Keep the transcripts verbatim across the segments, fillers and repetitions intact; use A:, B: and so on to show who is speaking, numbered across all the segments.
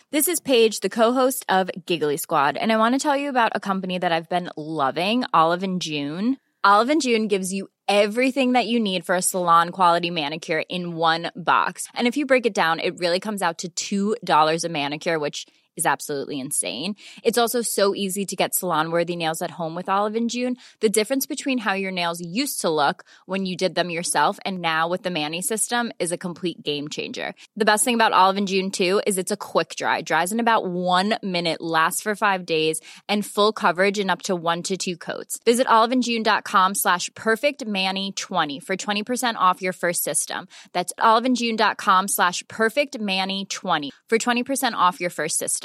A: This is Paige, the co-host of Giggly Squad, and I want to tell you about a company that I've been loving, Olive and June. Olive and June gives you everything that you need for a salon-quality manicure in one box. And if you break it down, it really comes out to two dollars a manicure, which is absolutely insane. It's also so easy to get salon-worthy nails at home with Olive and June. The difference between how your nails used to look when you did them yourself and now with the Mani system is a complete game changer. The best thing about Olive and June, too, is it's a quick dry. Dries in about one minute, lasts for five days, and full coverage in up to one to two coats. Visit oliveandjune.com slash perfectmani20 for twenty percent off your first system. That's oliveandjune.com slash perfectmani20 for twenty percent off your first system.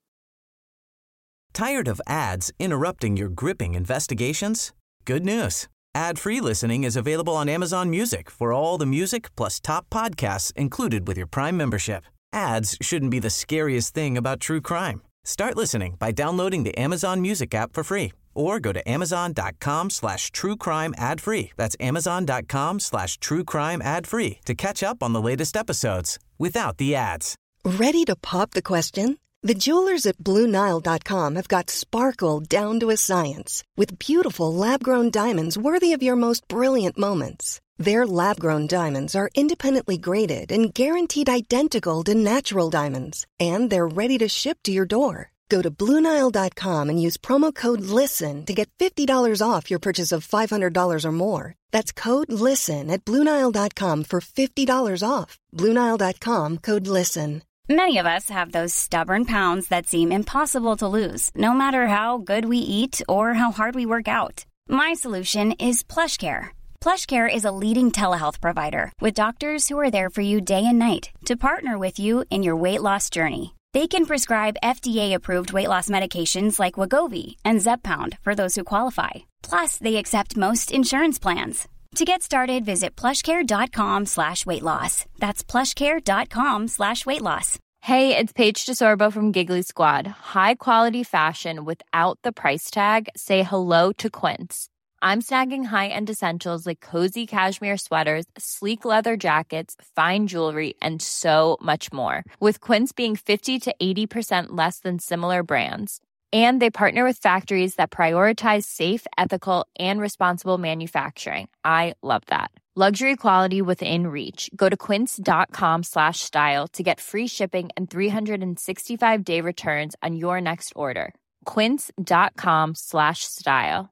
B: Tired of ads interrupting your gripping investigations? Good news. Ad-free listening is available on Amazon Music for all the music plus top podcasts included with your Prime membership. Ads shouldn't be the scariest thing about true crime. Start listening by downloading the Amazon Music app for free or go to amazon.com slash true crime ad free. That's amazon.com slash true crime ad free to catch up on the latest episodes without the ads.
C: Ready to pop the question? The jewelers at Blue Nile dot com have got sparkle down to a science with beautiful lab-grown diamonds worthy of your most brilliant moments. Their lab-grown diamonds are independently graded and guaranteed identical to natural diamonds, and they're ready to ship to your door. Go to Blue Nile dot com and use promo code LISTEN to get fifty dollars off your purchase of five hundred dollars or more. That's code LISTEN at Blue Nile dot com for fifty dollars off. Blue Nile dot com, code LISTEN.
D: Many of us have those stubborn pounds that seem impossible to lose, no matter how good we eat or how hard we work out. My solution is PlushCare. PlushCare is a leading telehealth provider with doctors who are there for you day and night to partner with you in your weight loss journey. They can prescribe F D A-approved weight loss medications like Wegovy and Zepbound for those who qualify. Plus, they accept most insurance plans. To get started, visit plushcare.com slash weight loss. That's plushcare.com slash weight loss.
A: Hey, it's Paige DeSorbo from Giggly Squad. High quality fashion without the price tag. Say hello to Quince. I'm snagging high-end essentials like cozy cashmere sweaters, sleek leather jackets, fine jewelry, and so much more. With Quince being fifty to eighty percent less than similar brands. And they partner with factories that prioritize safe, ethical, and responsible manufacturing. I love that. Luxury quality within reach. Go to quince.com slash style to get free shipping and three sixty-five day returns on your next order. Quince.com slash style.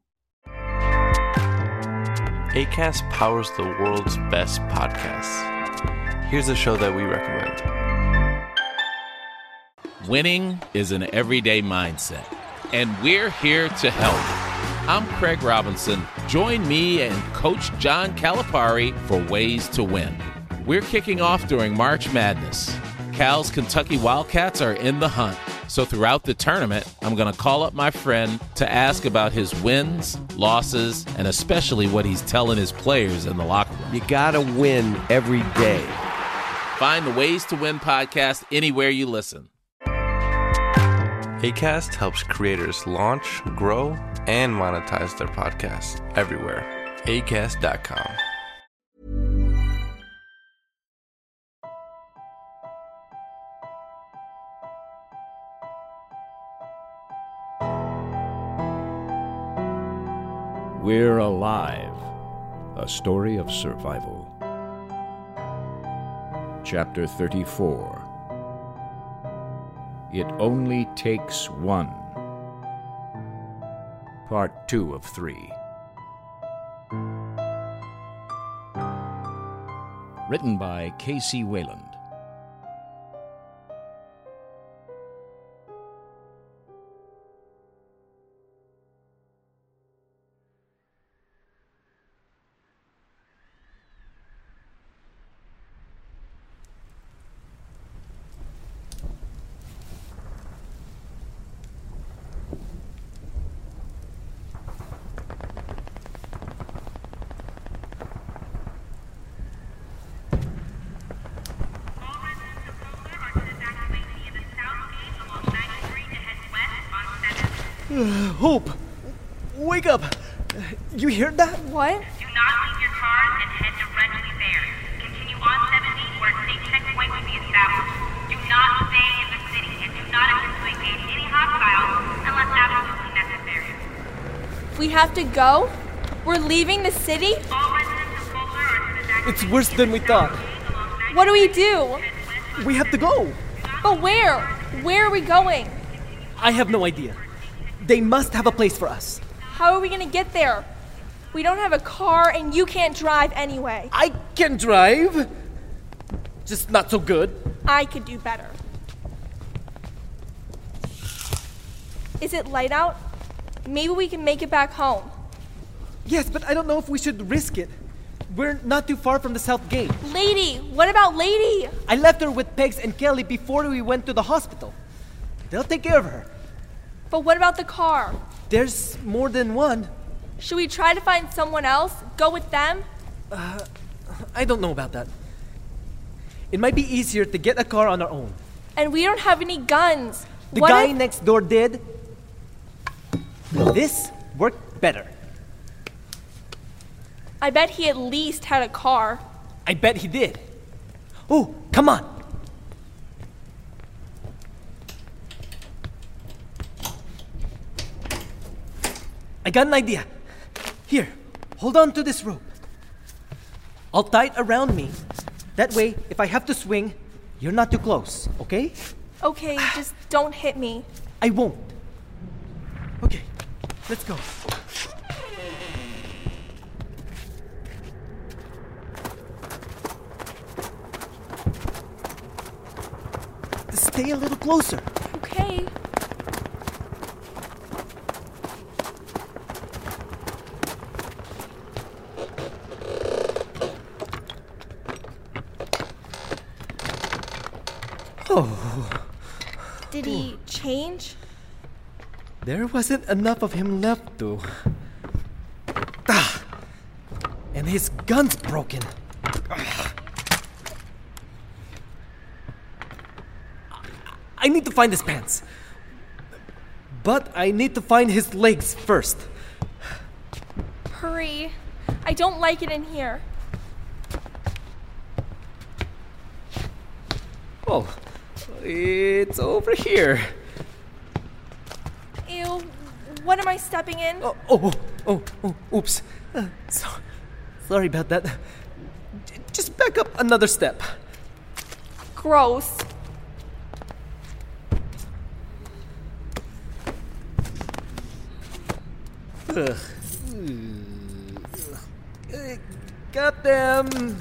E: Acast powers the world's best podcasts. Here's a show that we recommend.
F: Winning is an everyday mindset, and we're here to help. I'm Craig Robinson. Join me and Coach John Calipari for Ways to Win. We're kicking off during March Madness. Cal's Kentucky Wildcats are in the hunt, so throughout the tournament, I'm going to call up my friend to ask about his wins, losses, and especially what he's telling his players in the locker room.
G: You got to win every day.
F: Find the Ways to Win podcast anywhere you listen.
E: Acast helps creators launch, grow, and monetize their podcasts everywhere. acast dot com.
H: We're Alive, a story of survival. Chapter thirty-four. It Only Takes One. Part two of three. Written by K C Wayland.
I: Hope! Wake up! You hear that?
J: What?
K: Do not leave your cars and head directly there. Continue on seventy where a safe checkpoint will be established. Do not stay in the city and do
J: We have to go? We're leaving the city?
I: It's worse than we thought.
J: What do we do?
I: We have to go.
J: But where? Where are we going?
I: I have no idea. They must have a place for us.
J: How are we gonna get there? We don't have a car and you can't drive anyway.
I: I can drive. Just not so good.
J: I could do better. Is it light out? Maybe we can make it back home.
I: Yes, but I don't know if we should risk it. We're not too far from the south gate.
J: Lady! What about Lady?
I: I left her with Pegs and Kelly before we went to the hospital. They'll take care of her.
J: But what about the car?
I: There's more than one.
J: Should we try to find someone else? Go with them?
I: Uh, I don't know about that. It might be easier to get a car on our own.
J: And we don't have any guns.
I: The
J: What
I: guy
J: if-
I: next door did. This worked better.
J: I bet he at least had a car.
I: I bet he did. Oh, come on. I got an idea. Here, hold on to this rope. I'll tie it around me. That way, if I have to swing, you're not too close, okay?
J: Okay, just don't hit me.
I: I won't. Okay, let's go. Stay a little closer.
J: Okay.
I: Oh.
J: Did he change?
I: There wasn't enough of him left, though. Ah. And his gun's broken. Ah. I need to find his pants. But I need to find his legs first.
J: Hurry. I don't like it in here.
I: Oh, it's over here.
J: Ew. What am I stepping in?
I: Oh, oh, oh, oh, oops. Uh, so, sorry about that. J- just back up another step.
J: Gross.
I: Ugh. Uh, Got them.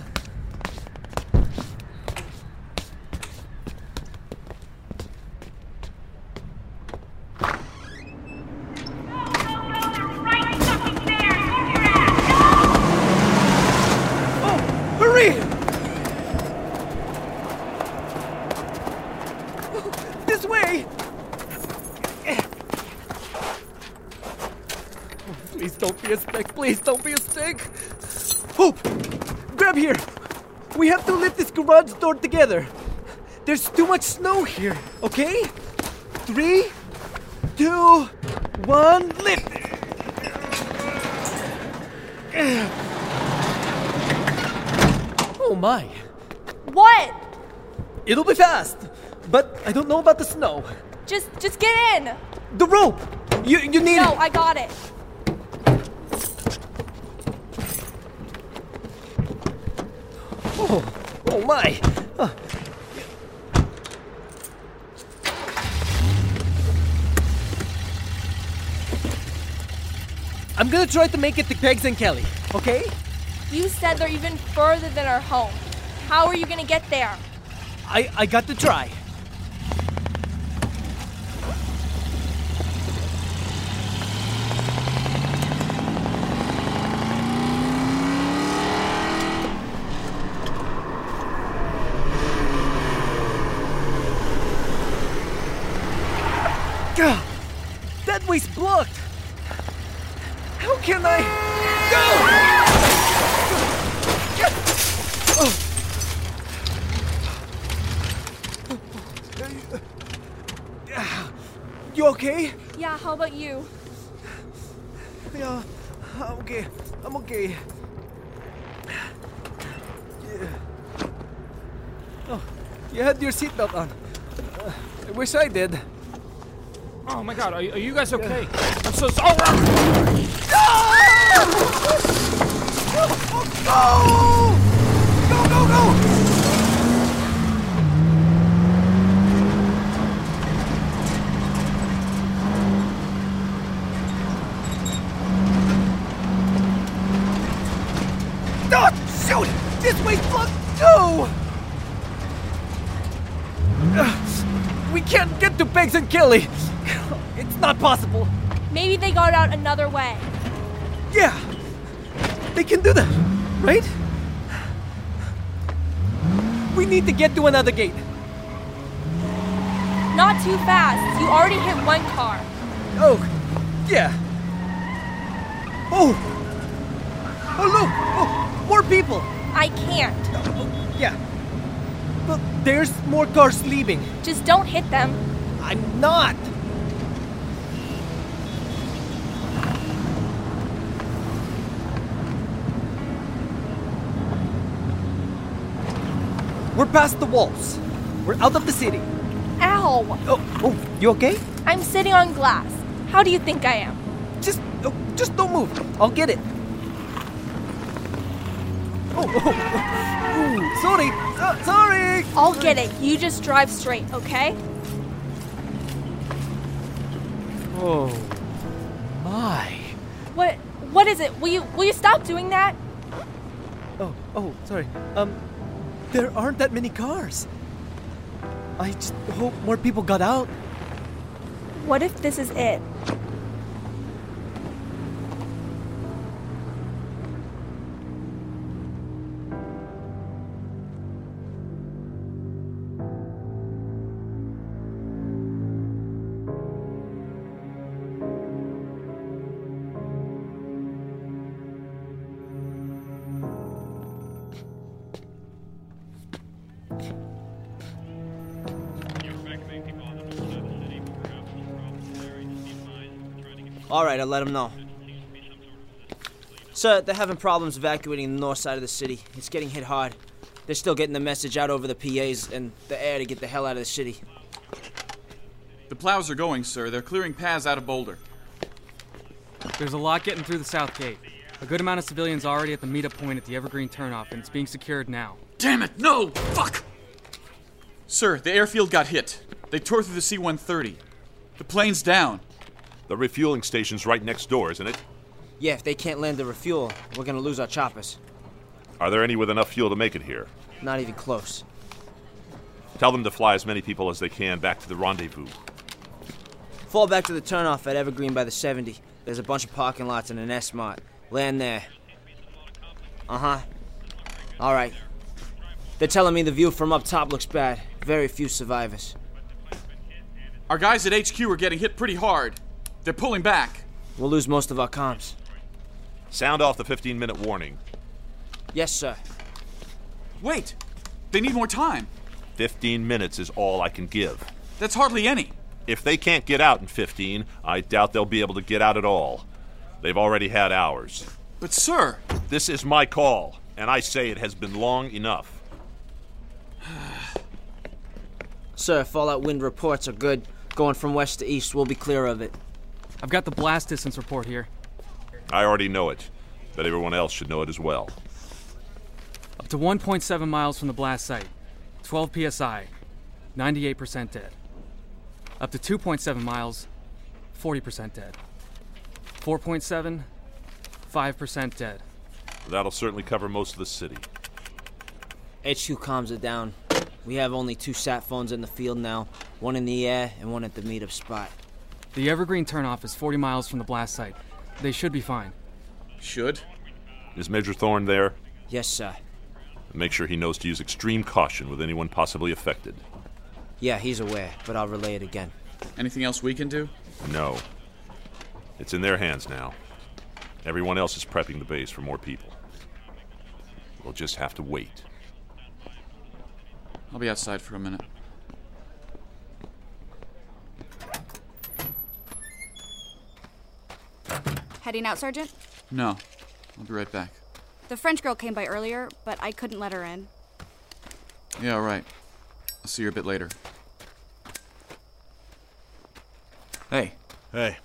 I: Oh, hurry! This way! Please don't be a stick. Please don't be a stick. Hope, grab here. We have to lift this garage door together. There's too much snow here, okay? Three, two, one, lift. Oh my.
J: What?
I: It'll be fast, but I don't know about the snow.
J: Just just get in.
I: The rope. You you need
J: No,
I: it.
J: I got it.
I: Oh, oh my. Uh. I'm gonna try to make it to Pegs and Kelly, okay?
J: You said they're even further than our home. How are you gonna get there?
I: I, I got to try. God, that way's blocked. How can I go? Oh. You okay?
J: Yeah, how about you?
I: Yeah, I'm okay. I'm okay. Yeah. Oh, you had your seatbelt on. Uh, I wish I did.
L: Oh my god, are, are you guys okay? I'm so sorry.
I: Go! Go, go, go! Oh, shoot! This way, fuck! No! Uh, we can't get to Beggs and Kelly. It's not possible.
J: Maybe they got out another way.
I: Yeah, they can do that, right? We need to get to another gate.
J: Not too fast. You already hit one car.
I: Oh, yeah. Oh! Oh, look! Oh, more people!
J: I can't.
I: Oh, yeah. But there's more cars leaving.
J: Just don't hit them.
I: I'm not! We're past the walls. We're out of the city.
J: Ow!
I: Oh, oh, you okay?
J: I'm sitting on glass. How do you think I am?
I: Just, oh, just don't move. I'll get it. Oh, oh, ooh, sorry, uh, sorry.
J: I'll get it. You just drive straight, okay?
I: Oh, my.
J: What? What is it? Will you will you stop doing that?
I: Oh, oh, sorry. Um, there aren't that many cars. I just hope more people got out.
J: What if this is it?
M: All right, I'll let them know. Sir, they're having problems evacuating the north side of the city. It's getting hit hard. They're still getting the message out over the P As and the air to get the hell out of the city.
N: The plows are going, sir. They're clearing paths out of Boulder.
O: There's a lot getting through the south gate. A good amount of civilians already at the meetup point at the Evergreen turnoff, and it's being secured now.
N: Damn it, no! Fuck! Sir, the airfield got hit. They tore through the C one thirty. The plane's down.
P: The refueling station's right next door, isn't it?
M: Yeah, if they can't land the refuel, we're gonna lose our choppers.
P: Are there any with enough fuel to make it here?
M: Not even close.
P: Tell them to fly as many people as they can back to the rendezvous.
M: Fall back to the turnoff at Evergreen by the seventy. There's a bunch of parking lots and an S-Mart. Land there. Uh-huh. All right. They're telling me the view from up top looks bad. Very few survivors.
N: Our guys at H Q are getting hit pretty hard. They're pulling back.
M: We'll lose most of our comms.
P: Sound off the fifteen-minute warning.
M: Yes, sir.
N: Wait. They need more time.
P: Fifteen minutes is all I can give.
N: That's hardly any.
P: If they can't get out in fifteen, I doubt they'll be able to get out at all. They've already had hours.
N: But, sir...
P: This is my call, and I say it has been long enough.
M: Sir, fallout wind reports are good. Going from west to east, we'll be clear of it.
O: I've got the blast distance report here.
P: I already know it, but everyone else should know it as well.
O: Up to one point seven miles from the blast site, twelve P S I, ninety-eight percent dead. Up to two point seven miles, forty percent dead. four point seven, five percent dead.
P: That'll certainly cover most of the city.
M: H Q comms are down. We have only two sat phones in the field now, one in the air and one at the meetup spot.
O: The Evergreen turnoff is forty miles from the blast site. They should be fine.
N: Should?
P: Is Major Thorne there?
M: Yes, sir.
P: Make sure he knows to use extreme caution with anyone possibly affected.
M: Yeah, he's aware, but I'll relay it again.
N: Anything else we can do?
P: No. It's in their hands now. Everyone else is prepping the base for more people. We'll just have to wait.
N: I'll be outside for a minute.
Q: Heading out, Sergeant?
N: No. I'll be right back.
Q: The French girl came by earlier, but I couldn't let her in.
N: Yeah, all right. I'll see you a bit later. Hey.
R: Hey.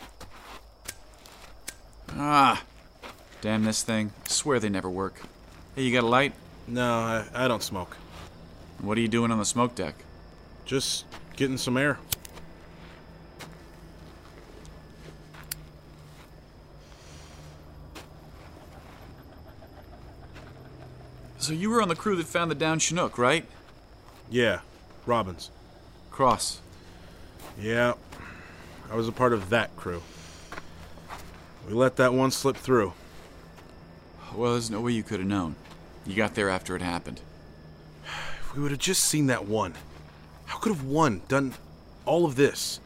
N: Ah. Damn this thing. I swear they never work. Hey, you got a light?
R: No, I, I don't smoke.
N: What are you doing on the smoke deck?
R: Just getting some air.
N: So you were on the crew that found the downed Chinook, right?
R: Yeah, Robbins.
N: Cross.
R: Yeah, I was a part of that crew. We let that one slip through.
N: Well, there's no way you could have known. You got there after it happened.
R: If we would have just seen that one, how could have one done all of this?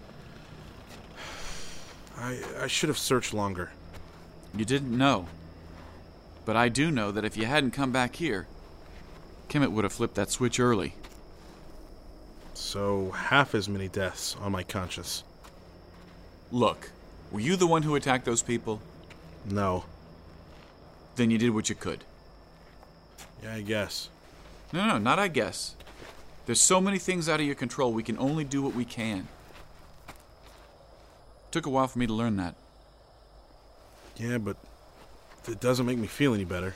R: I I should have searched longer.
N: You didn't know. But I do know that if you hadn't come back here, Kemet would have flipped that switch early.
R: So, half as many deaths on my conscience.
N: Look, were you the one who attacked those people?
R: No.
N: Then you did what you could.
R: Yeah, I guess.
N: No, no, not I guess. There's so many things out of your control, we can only do what we can. Took a while for me to learn that.
R: Yeah, but it doesn't make me feel any better.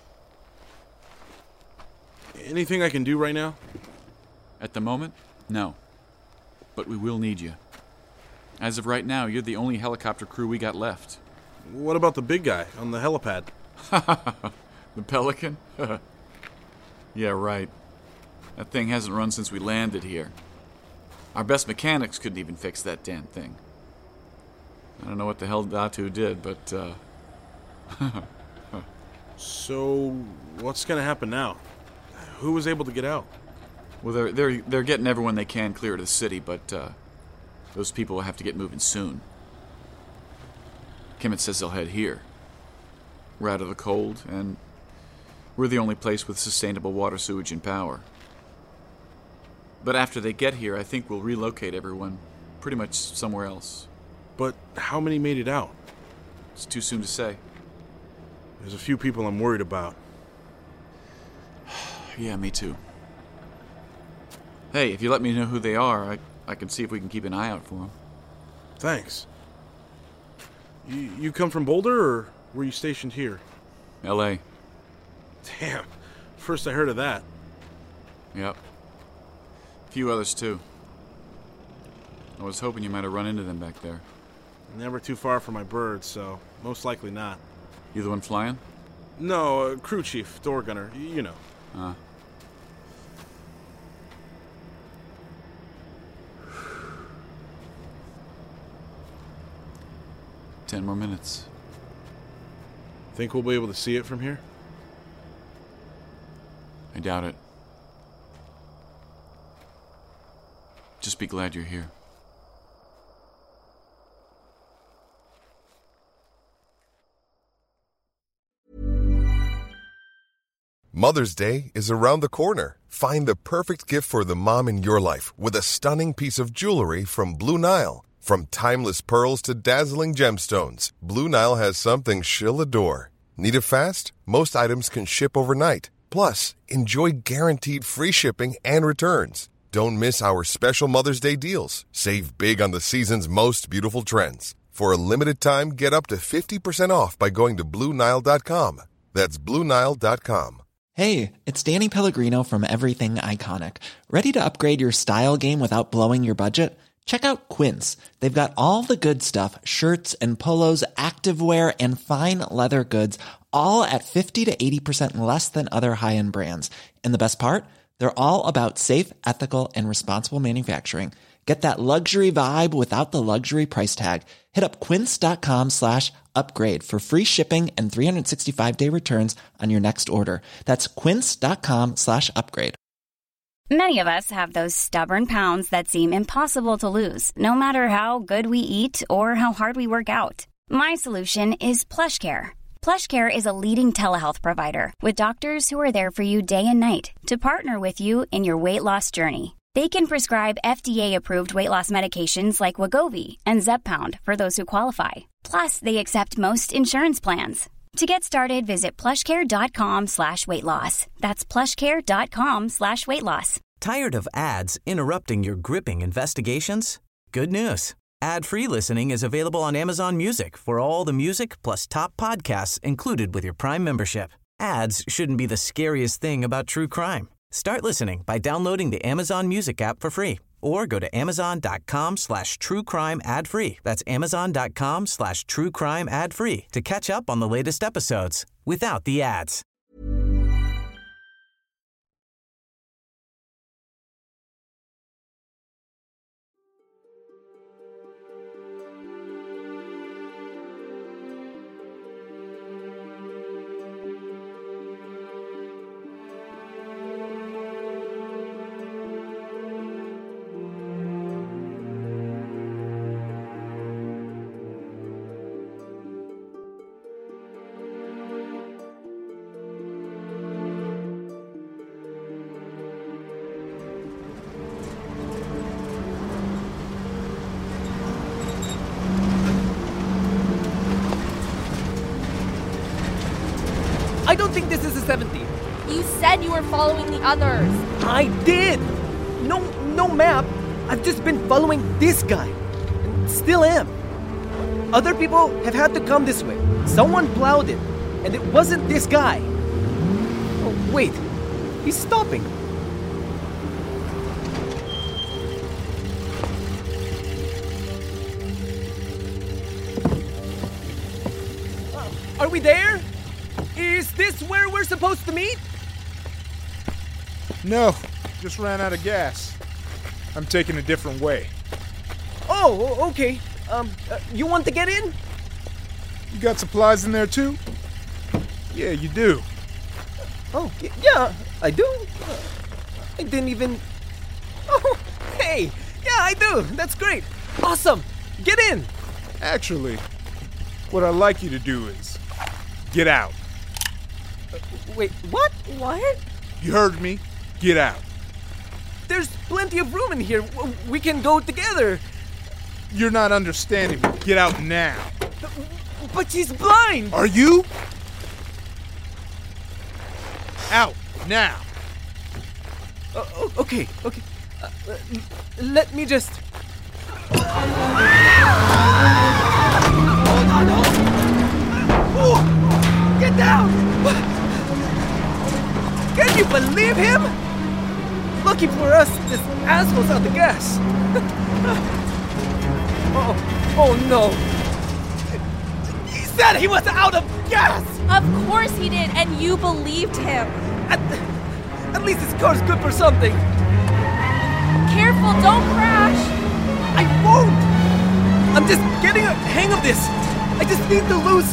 R: Anything I can do right now?
N: At the moment, no. But we will need you. As of right now, you're the only helicopter crew we got left.
R: What about the big guy on the helipad?
N: The Pelican? Yeah, right. That thing hasn't run since we landed here. Our best mechanics couldn't even fix that damn thing. I don't know what the hell Datu did, but, uh...
R: So, what's gonna happen now? Who was able to get out?
N: Well, they're, they're, they're getting everyone they can clear to the city, but, uh... those people will have to get moving soon. Kemet says they'll head here. We're out of the cold, and we're the only place with sustainable water, sewage, and power. But after they get here, I think we'll relocate everyone pretty much somewhere else.
R: But how many made it out?
N: It's too soon to say.
R: There's a few people I'm worried about.
N: Yeah, me too. Hey, if you let me know who they are, I, I can see if we can keep an eye out for them.
R: Thanks. You, you come from Boulder, or were you stationed here?
N: L A
R: Damn. First I heard of that.
N: Yep. A few others, too. I was hoping you might have run into them back there.
R: Never too far from my bird, so most likely not.
N: You the one flying?
R: No, uh, crew chief, door gunner, y- you know.
N: Ah. Ten more minutes.
R: Think we'll be able to see it from here?
N: I doubt it. Just be glad you're here.
S: Mother's Day is around the corner. Find the perfect gift for the mom in your life with a stunning piece of jewelry from Blue Nile. From timeless pearls to dazzling gemstones, Blue Nile has something she'll adore. Need it fast? Most items can ship overnight. Plus, enjoy guaranteed free shipping and returns. Don't miss our special Mother's Day deals. Save big on the season's most beautiful trends. For a limited time, get up to fifty percent off by going to Blue Nile dot com. That's Blue Nile dot com.
T: Hey, it's Danny Pellegrino from Everything Iconic. Ready to upgrade your style game without blowing your budget? Check out Quince. They've got all the good stuff, shirts and polos, activewear, and fine leather goods, all at fifty to eighty percent less than other high-end brands. And the best part? They're all about safe, ethical, and responsible manufacturing. Get that luxury vibe without the luxury price tag. Hit up quince.com slash upgrade for free shipping and three sixty-five day returns on your next order. That's quince.com slash upgrade.
D: Many of us have those stubborn pounds that seem impossible to lose, no matter how good we eat or how hard we work out. My solution is PlushCare. PlushCare is a leading telehealth provider with doctors who are there for you day and night to partner with you in your weight loss journey. They can prescribe F D A-approved weight loss medications like Wegovy and Zepbound for those who qualify. Plus, they accept most insurance plans. To get started, visit plushcare.com slash weight loss. That's plushcare.com slash weight loss.
B: Tired of ads interrupting your gripping investigations? Good news. Ad-free listening is available on Amazon Music for all the music plus top podcasts included with your Prime membership. Ads shouldn't be the scariest thing about true crime. Start listening by downloading the Amazon Music app for free or go to amazon.com slash true crime ad free. That's amazon.com slash true crime ad free to catch up on the latest episodes without the ads.
I: I don't think this is a seventy.
J: You said you were following the others.
I: I did. No, no map. I've just been following this guy. And still am. Other people have had to come this way. Someone plowed it. And it wasn't this guy. Oh, wait. He's stopping. Uh, are we there? Is this where we're supposed to meet?
U: No, just ran out of gas. I'm taking a different way.
I: Oh, okay. Um, uh, you want to get in?
U: You got supplies in there too? Yeah, you do.
I: Oh, y- yeah, I do. Uh, I didn't even... Oh, hey, yeah, I do. That's great. Awesome. Get in.
U: Actually, what I'd like you to do is get out.
I: Uh, wait, what? What?
U: You heard me. Get out.
I: There's plenty of room in here. We can go together.
U: You're not understanding me. Get out now.
I: But she's blind.
U: Are you? Out now.
I: Uh, okay, okay. Uh, uh, let me just... Hold on, hold on. Oh, get down! Can you believe him? Lucky for us, this asshole's out the gas. oh, oh no. He said he was out of gas!
J: Of course he did, and you believed him.
I: At, at least his car's good for something.
J: Careful, don't crash.
I: I won't! I'm just getting a hang of this. I just need to lose...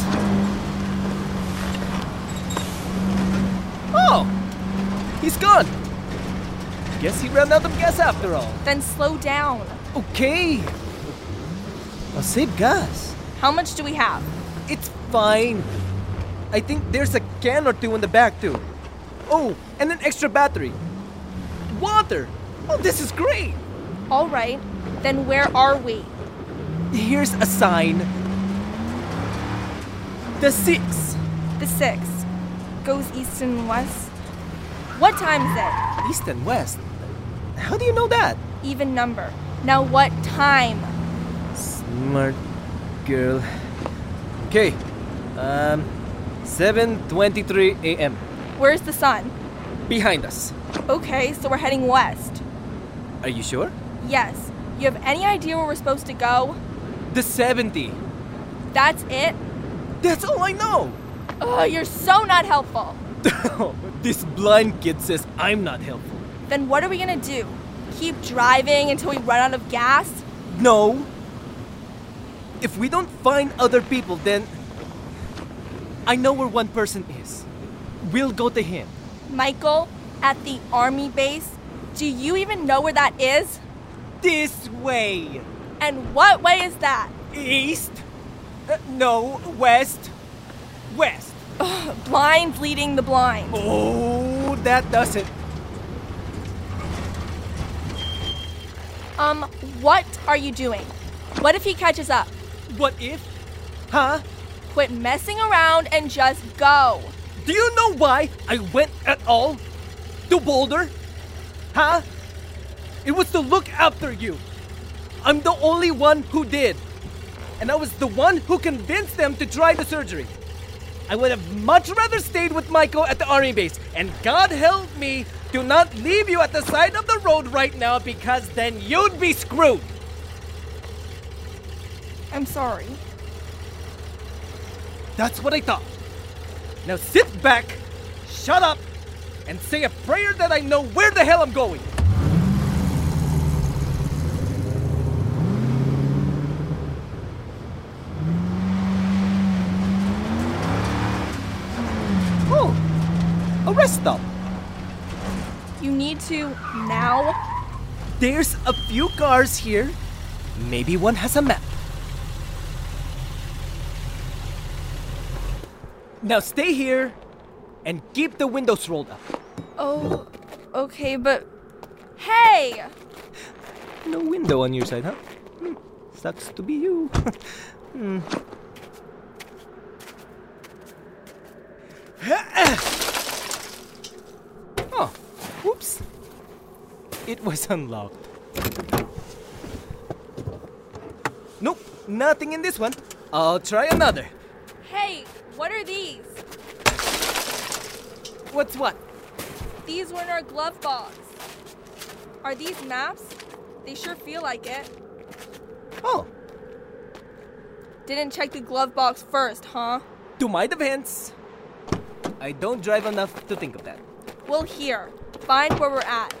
I: Oh! He's gone. Guess he ran out of gas after all.
J: Then slow down.
I: Okay. I'll save gas.
J: How much do we have?
I: It's fine. I think there's a can or two in the back too. Oh, and an extra battery. Water. Oh, this is great.
J: All right. Then where are we?
I: Here's a sign. The six.
J: The six. Goes east and west. What time is it?
I: East and west? How do you know that?
J: Even number. Now what time?
I: Smart girl. Okay. Um, seven twenty-three a.m.
J: Where's the sun?
I: Behind us.
J: Okay, so we're heading west.
I: Are you sure?
J: Yes. You have any idea where we're supposed to go?
I: The seventy.
J: That's it?
I: That's all I know.
J: Ugh, you're so not helpful.
I: This blind kid says I'm not helpful.
J: Then what are we gonna do? Keep driving until we run out of gas?
I: No. If we don't find other people, then I know where one person is. We'll go to him.
J: Michael, at the army base? Do you even know where that is?
I: This way.
J: And what way is that?
I: East? Uh, no, west. West.
J: Ugh, blind leading the blind.
I: Oh, that does it.
J: Um, what are you doing? What if he catches up?
I: What if? Huh?
J: Quit messing around and just go.
I: Do you know why I went at all? To Boulder? Huh? It was to look after you. I'm the only one who did. And I was the one who convinced them to try the surgery. I would have much rather stayed with Maiko at the army base. And God help me, do not leave you at the side of the road right now, because then you'd be screwed.
J: I'm sorry.
I: That's what I thought. Now sit back, shut up, and say a prayer that I know where the hell I'm going. Oh, a rest stop.
J: You need to now?
I: There's a few cars here. Maybe one has a map. Now stay here and keep the windows rolled up.
J: Oh, okay, but... Hey!
I: No window on your side, huh? Hmm. Sucks to be you. hmm. Oh, whoops. It was unlocked. Nope, nothing in this one. I'll try another.
J: Hey, what are these?
I: What's what?
J: These were in our glove box. Are these maps? They sure feel like it.
I: Oh.
J: Didn't check the glove box first, huh?
I: To my defense, I don't drive enough to think of that.
J: Well, here. Find where we're at.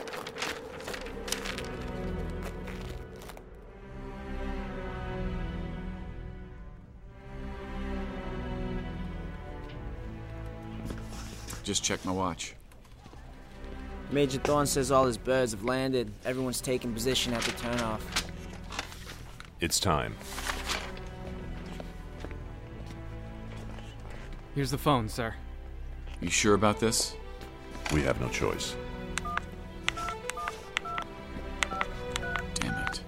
N: Just check my watch.
M: Major Thorne says all his birds have landed. Everyone's taking position at the turnoff.
P: It's time.
O: Here's the phone, sir.
N: You sure about this?
P: We have no choice.
N: Damn it.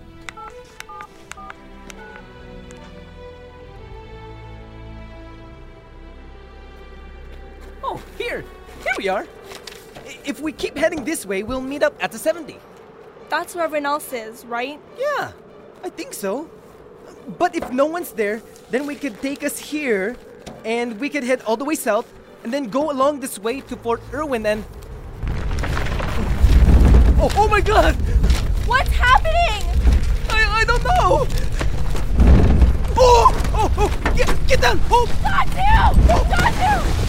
I: Oh, here. Here we are. If we keep heading this way, we'll meet up at the seventy.
J: That's where everyone else is, right?
I: Yeah, I think so. But if no one's there, then we could take us here, and we could head all the way south, and then go along this way to Fort Irwin and... Oh, oh my God!
J: What's happening?
I: I, I don't know! Oh! Oh! Oh! Get, get down! Oh!
J: Got to! Oh. Got to!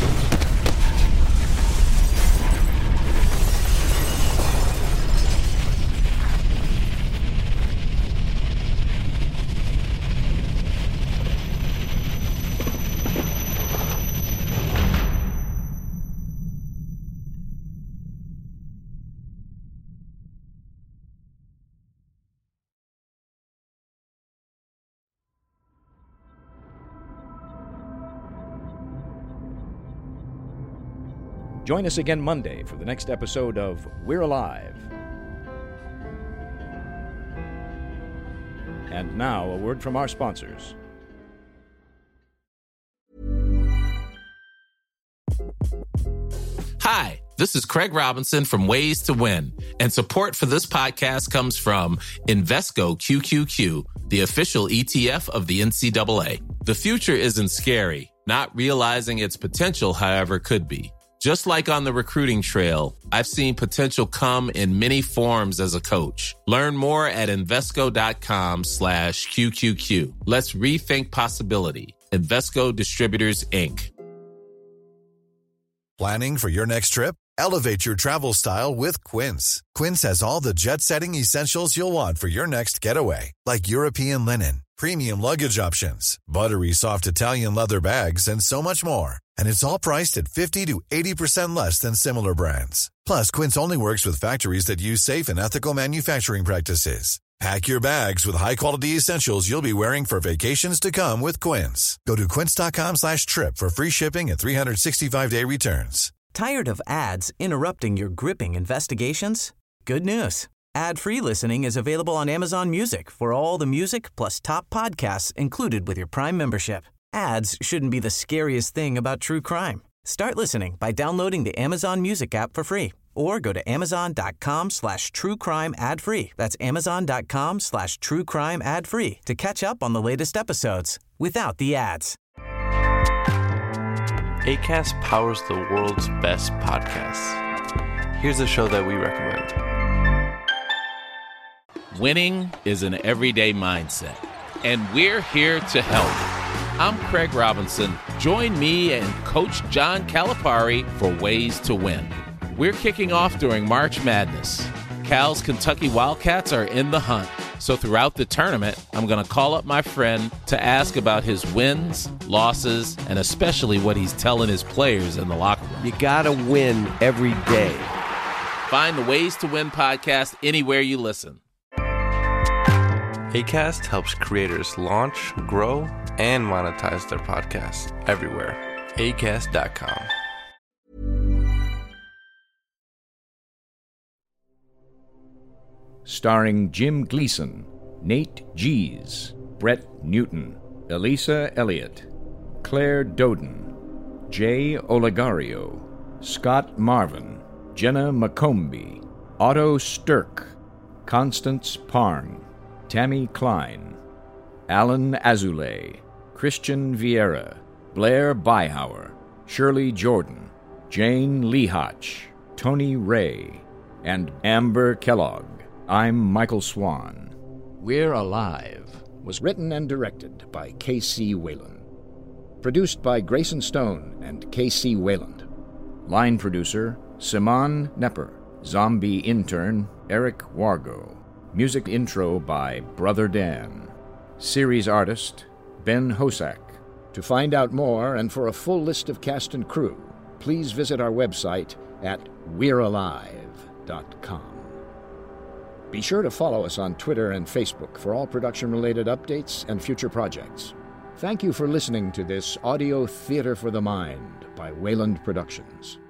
H: Join us again Monday for the next episode of We're Alive. And now, a word from our sponsors.
F: Hi, this is Craig Robinson from Ways to Win, and support for this podcast comes from Invesco Q Q Q, the official E T F of the N C double A. The future isn't scary. Not realizing its potential, however, could be. Just like on the recruiting trail, I've seen potential come in many forms as a coach. Learn more at Invesco.com slash QQQ. Let's rethink possibility. Invesco Distributors, Incorporated.
C: Planning for your next trip? Elevate your travel style with Quince. Quince has all the jet-setting essentials you'll want for your next getaway, like European linen, premium luggage options, buttery soft Italian leather bags, and so much more. And it's all priced at fifty to eighty percent less than similar brands. Plus, Quince only works with factories that use safe and ethical manufacturing practices. Pack your bags with high-quality essentials you'll be wearing for vacations to come with Quince. Go to quince.com slash trip for free shipping and three sixty-five day returns.
B: Tired of ads interrupting your gripping investigations? Good news. Ad-free listening is available on Amazon Music for all the music plus top podcasts included with your Prime membership. Ads shouldn't be the scariest thing about true crime. Start listening by downloading the Amazon Music app for free Or go to amazon.com slash true crime ad free. That's amazon.com slash true crime ad free to catch up on the latest episodes without the ads.
E: Acast powers the world's best podcasts. Here's a show that we recommend.
F: Winning is an everyday mindset, and we're here to help. I'm Craig Robinson. Join me and Coach John Calipari for Ways to Win. We're kicking off during March Madness. Cal's Kentucky Wildcats are in the hunt. So throughout the tournament, I'm going to call up my friend to ask about his wins, losses, and especially what he's telling his players in the locker room.
G: You gotta win every day.
F: Find the Ways to Win podcast anywhere you listen.
E: Acast helps creators launch, grow, and monetize their podcasts everywhere. acast dot com.
H: Starring Jim Gleason, Nate Gies, Brett Newton, Elisa Elliott, Claire Doden, Jay Olegario, Scott Marvin, Jenna McCombie, Otto Stirk, Constance Parn, Tammy Klein, Alan Azoulay, Christian Vieira, Blair Byhauer, Shirley Jordan, Jane Lehotch, Tony Ray, and Amber Kellogg. I'm Michael Swan. We're Alive was written and directed by K C. Wayland. Produced by Grayson Stone and K C. Wayland. Line producer, Simon Nepper. Zombie intern, Eric Wargo. Music intro by Brother Dan. Series artist, Ben Hosak. To find out more and for a full list of cast and crew, please visit our website at we're alive dot com. Be sure to follow us on Twitter and Facebook for all production-related updates and future projects. Thank you for listening to this Audio Theater for the Mind by Wayland Productions.